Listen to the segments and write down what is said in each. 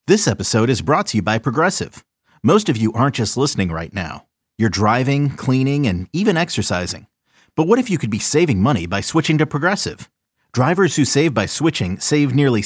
This episode is brought to you by Progressive. Most of you aren't just listening right now. You're driving, cleaning, and even exercising. But what if you could be saving money by switching to Progressive? Drivers who save by switching save nearly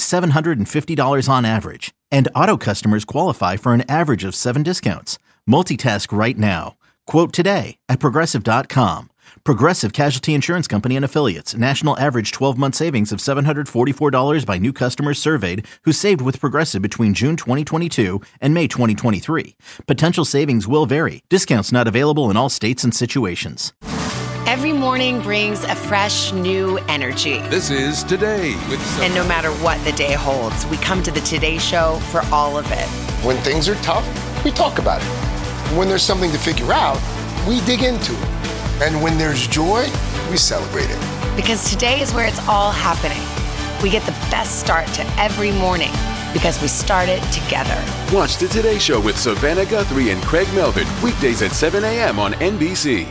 $750 on average. And auto customers qualify for an average of 7 discounts. Multitask right now. Quote today at Progressive.com. Progressive Casualty Insurance Company and Affiliates. National average 12-month savings of $744 by new customers surveyed who saved with Progressive between June 2022 and May 2023. Potential savings will vary. Discounts not available in all states and situations. Every morning brings a fresh, new energy. This is Today with And no matter what the day holds, we come to the Today Show for all of it. When things are tough, we talk about it. When there's something to figure out, we dig into it. And when there's joy, we celebrate it. Because today is where it's all happening. We get the best start to every morning because we start it together. Watch the Today Show with Savannah Guthrie and Craig Melvin, weekdays at 7 a.m. on NBC.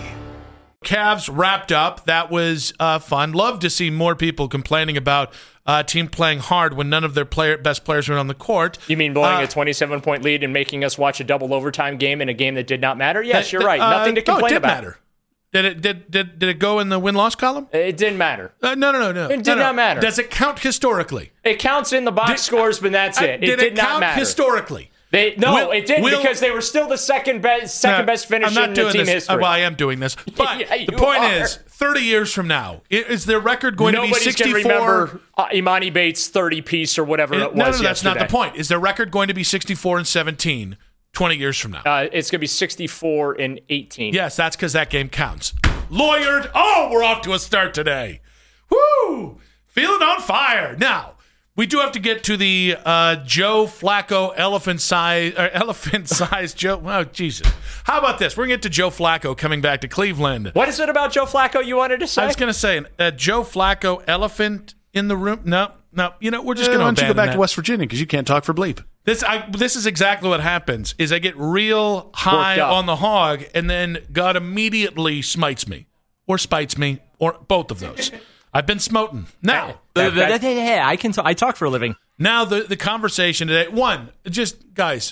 Cavs wrapped up. That was fun. Love to see more people complaining about team playing hard when none of their best players were on the court. You mean blowing a 27-point lead and making us watch a double overtime game in a game that did not matter? Yes, you're right. Nothing to complain about. Matter. Did it go in the win-loss column? It didn't matter. No. It did not matter. Does it count historically? It counts in the box scores, but that's it. It did not matter. Historically? It didn't because they were still the second best finish in the team history. Well, I am doing this. But the point is, 30 years from now, is their record going to be 64? Nobody's going to remember Imani Bates' 30-piece or whatever it was No, that's not the point. Is their record going to be 64-17 20 years from now? It's going to be 64-18. Yes, that's because that game counts. Lawyered. Oh, we're off to a start today. Woo! Feeling on fire. Now, we do have to get to the Joe Flacco elephant-sized Joe. Oh, Jesus. How about this? We're going to get to Joe Flacco coming back to Cleveland. What is it about Joe Flacco you wanted to say? I was going to say, Joe Flacco elephant in the room. No. You know, we're just going to abandon that. Why don't you go back to West Virginia because you can't talk for bleep. This is exactly what happens, is I get real high on the hog, and then God immediately smites me, or spites me, or both of those. I've been smoten. Now, I talk for a living. Now the conversation today. One, just guys.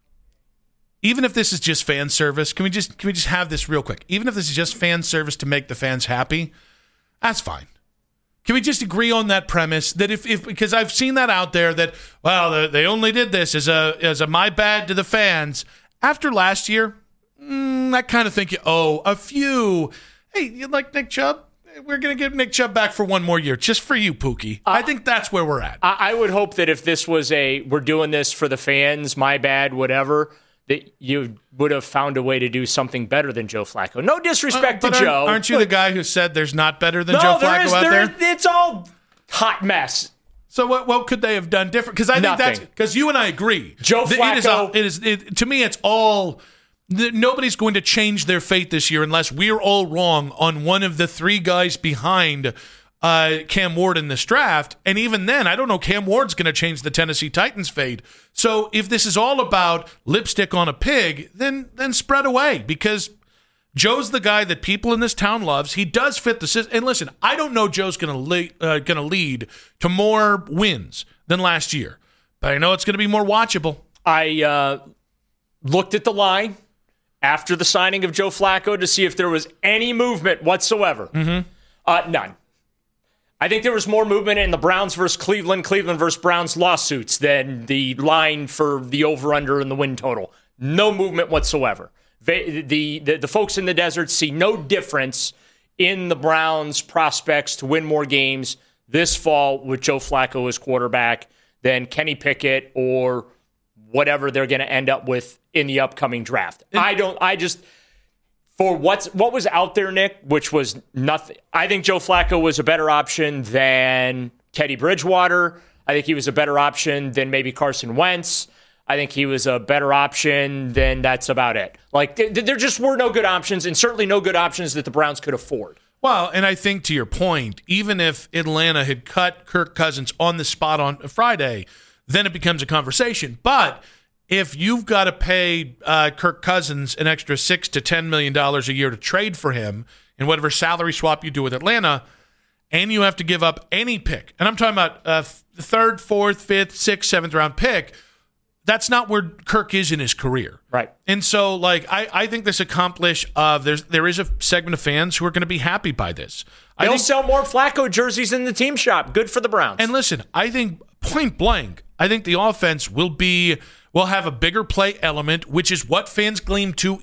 Even if this is just fan service, can we just have this real quick? Even if this is just fan service to make the fans happy, that's fine. Can we just agree on that premise that if because I've seen that out there that they only did this as a my bad to the fans after last year, I kind of think you owe a few. Hey, you like Nick Chubb? We're going to give Nick Chubb back for one more year, just for you, Pookie. I think that's where we're at. I would hope that if this was we're doing this for the fans, my bad, whatever, that you would have found a way to do something better than Joe Flacco. No disrespect to Joe. Aren't you the guy who said there's not better than Joe Flacco out there? It's all hot mess. So what could they have done different? Because I think that's because you and I agree. Joe Flacco. To me, it's all. Nobody's going to change their fate this year unless we're all wrong on one of the three guys behind Cam Ward in this draft. And even then, I don't know Cam Ward's going to change the Tennessee Titans' fate. So if this is all about lipstick on a pig, then spread away, because Joe's the guy that people in this town loves. He does fit the system. And listen, I don't know Joe's going to lead to more wins than last year, but I know it's going to be more watchable. I looked at the line after the signing of Joe Flacco to see if there was any movement whatsoever. Mm-hmm. None. I think there was more movement in the Browns versus Cleveland versus Browns lawsuits than the line for the over-under and the win total. No movement whatsoever. The folks in the desert see no difference in the Browns' prospects to win more games this fall with Joe Flacco as quarterback than Kenny Pickett or whatever they're going to end up with in the upcoming draft. For what was out there, Nick, which was nothing. I think Joe Flacco was a better option than Teddy Bridgewater. I think he was a better option than maybe Carson Wentz. I think he was a better option than that's about it. Like, there just were no good options, and certainly no good options that the Browns could afford. Well, and I think to your point, even if Atlanta had cut Kirk Cousins on the spot on Friday, then it becomes a conversation. But if you've got to pay Kirk Cousins an extra $6 to $10 million a year to trade for him in whatever salary swap you do with Atlanta, and you have to give up any pick, and I'm talking about the third, fourth, fifth, sixth, seventh round pick, that's not where Kirk is in his career. Right. And so, like, I think this accomplished there is a segment of fans who are going to be happy by this. They'll sell more Flacco jerseys in the team shop. Good for the Browns. And listen, I think point blank, I think the offense will have a bigger play element, which is what fans cling to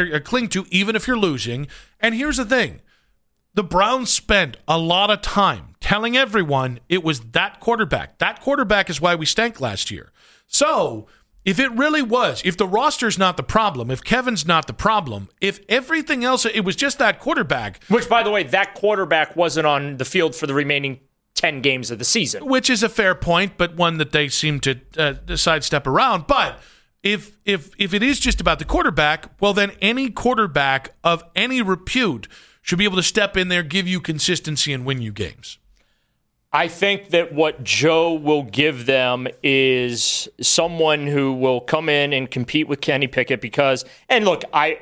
even if you're losing. And here's the thing. The Browns spent a lot of time telling everyone it was that quarterback. That quarterback is why we stank last year. So if it really was, if the roster's not the problem, if Kevin's not the problem, if everything else, it was just that quarterback. Which, by the way, that quarterback wasn't on the field for the remaining 10 games of the season. Which is a fair point, but one that they seem to sidestep around. But if it is just about the quarterback, well, then any quarterback of any repute should be able to step in there, give you consistency, and win you games. I think that what Joe will give them is someone who will come in and compete with Kenny Pickett because, and look,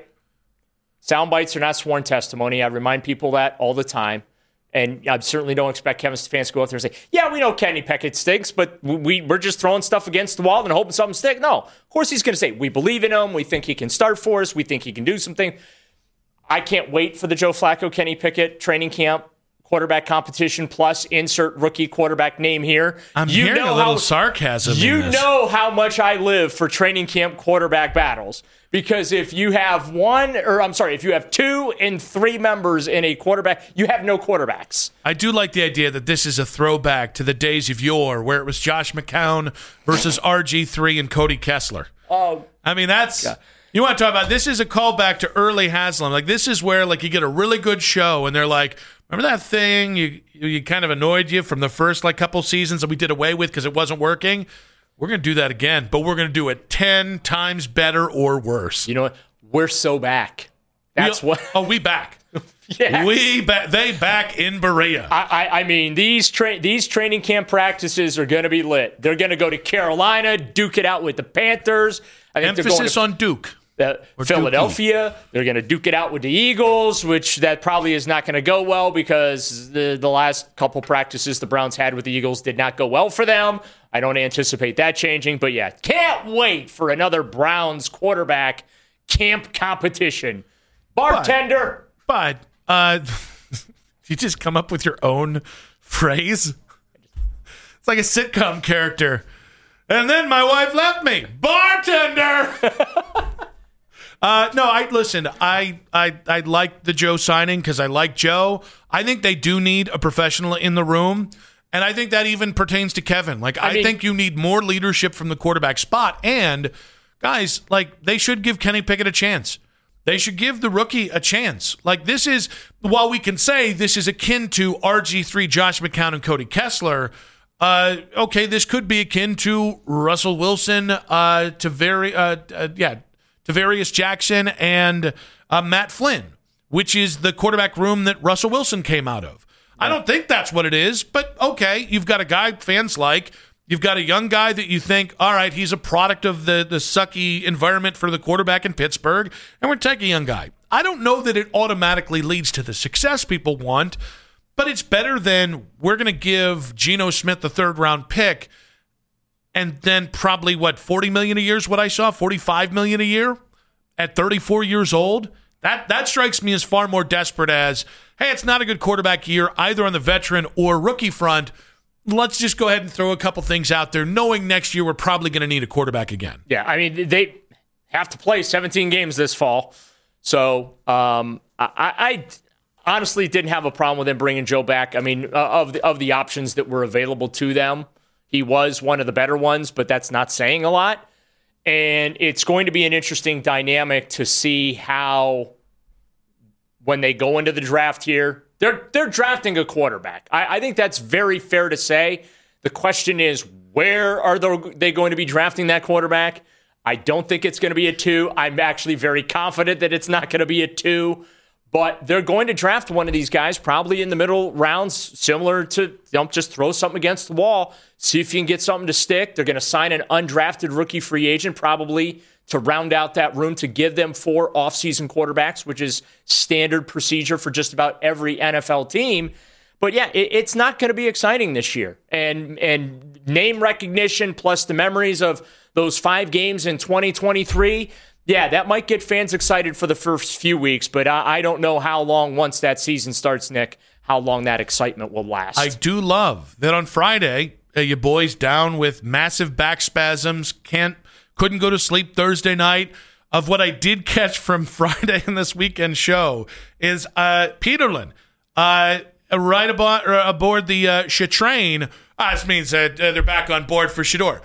sound bites are not sworn testimony. I remind people that all the time. And I certainly don't expect Kevin Stefanski to go out there and say, yeah, we know Kenny Pickett stinks, but we're just throwing stuff against the wall and hoping something sticks. No, of course he's going to say, we believe in him. We think he can start for us. We think he can do something. I can't wait for the Joe Flacco, Kenny Pickett training camp. Quarterback competition plus insert rookie quarterback name here. I'm hearing a little sarcasm. You know how much I live for training camp quarterback battles because if you have if you have 2 and 3 members in a quarterback, you have no quarterbacks. I do like the idea that this is a throwback to the days of yore where it was Josh McCown versus RG3 and Cody Kessler. Oh, I mean that's. Yeah. You want to talk about this is a callback to early Haslam. Like this is where like you get a really good show and they're like, remember that thing you kind of annoyed you from the first like couple seasons that we did away with because it wasn't working? We're going to do that again, but we're going to do it 10 times better or worse. You know what? We're so back. That's what. Oh, we back. Yes. We back. They back in Berea. I mean, these training camp practices are going to be lit. They're going to go to Carolina, duke it out with the Panthers. I think emphasis on Duke. Philadelphia, they're going to duke it out with the Eagles, which that probably is not going to go well because the last couple practices the Browns had with the Eagles did not go well for them. I don't anticipate that changing, but yeah, can't wait for another Browns quarterback camp competition. Bartender! But you just come up with your own phrase? It's like a sitcom character. And then my wife left me. Bartender! No, I like the Joe signing because I like Joe. I think they do need a professional in the room, and I think that even pertains to Kevin. Like, I think you need more leadership from the quarterback spot, and guys, like, they should give Kenny Pickett a chance. They should give the rookie a chance. Like, this is, while we can say this is akin to RG3, Josh McCown, and Cody Kessler, okay, this could be akin to Russell Wilson, Tavarius Jackson and Matt Flynn, which is the quarterback room that Russell Wilson came out of. Yeah. I don't think that's what it is, but okay, you've got a guy fans like. You've got a young guy that you think, all right, he's a product of the sucky environment for the quarterback in Pittsburgh, and we're taking a young guy. I don't know that it automatically leads to the success people want, but it's better than we're going to give Geno Smith the 3rd-round pick and then probably, $40 million a year is what I saw? $45 million a year at 34 years old? That strikes me as far more desperate as, hey, it's not a good quarterback year either on the veteran or rookie front. Let's just go ahead and throw a couple things out there, knowing next year we're probably going to need a quarterback again. Yeah, I mean, they have to play 17 games this fall. So I honestly didn't have a problem with them bringing Joe back. I mean, of the options that were available to them, he was one of the better ones, but that's not saying a lot. And it's going to be an interesting dynamic to see how, when they go into the draft here, they're drafting a quarterback. I think that's very fair to say. The question is, where are they going to be drafting that quarterback? I don't think it's going to be a 2. I'm actually very confident that it's not going to be a 2. But they're going to draft one of these guys probably in the middle rounds, similar to just throw something against the wall, see if you can get something to stick. They're going to sign an undrafted rookie free agent probably to round out that room to give them 4 offseason quarterbacks, which is standard procedure for just about every NFL team. But yeah, it's not going to be exciting this year. And name recognition plus the memories of those 5 games in 2023, yeah, that might get fans excited for the first few weeks, but I don't know how long, once that season starts, Nick, how long that excitement will last. I do love that on Friday, your boys down with massive back spasms, couldn't go to sleep Thursday night. Of what I did catch from Friday in this weekend show is Peterlin right aboard the train. This means that they're back on board for Shedeur.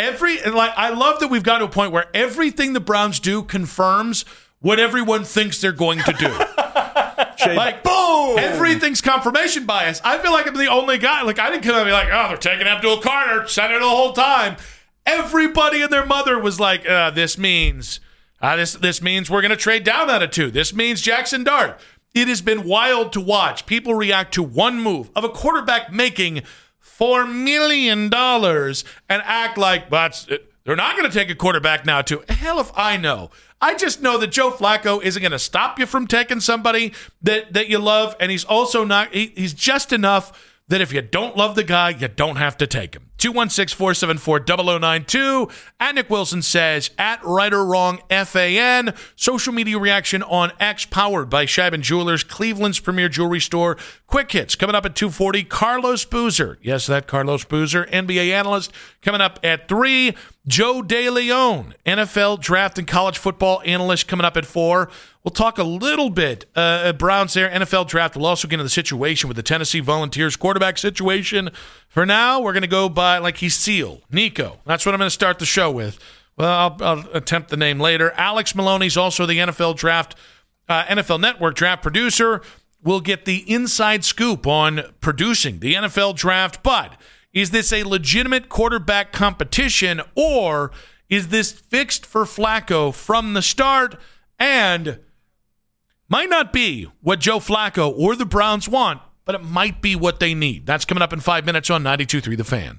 I love that we've gotten to a point where everything the Browns do confirms what everyone thinks they're going to do. Like, boom! Everything's confirmation bias. I feel like I'm the only guy. Like, I didn't come out and be like, oh, they're taking Abdul Carter, center the whole time. Everybody and their mother was like, this means we're going to trade down out of 2. This means Jackson Dart. It has been wild to watch people react to one move of a quarterback making $4 million and act like, but they're not going to take a quarterback now, too. Hell if I know. I just know that Joe Flacco isn't going to stop you from taking somebody that you love, and he's also not – he's just enough that if you don't love the guy, you don't have to take him. 216-474-0092. At Nick Wilson says, at Right or Wrong FAN. Social media reaction on X, powered by Scheibin Jewelers, Cleveland's premier jewelry store. Quick hits coming up at 2:40. Carlos Boozer. Yes, that Carlos Boozer, NBA analyst, coming up at 3. Joe DeLeon, NFL draft and college football analyst, coming up at 4. We'll talk a little bit Browns there, NFL draft. We'll also get into the situation with the Tennessee Volunteers quarterback situation. For now, we're going to go by, like he's Seal, Nico. That's what I'm going to start the show with. Well, I'll attempt the name later. Alex Maloney's also the NFL draft, NFL Network draft producer. We'll get the inside scoop on producing the NFL draft. But is this a legitimate quarterback competition, or is this fixed for Flacco from the start? And might not be what Joe Flacco or the Browns want, but it might be what they need. That's coming up in 5 minutes on 92.3 The Fan.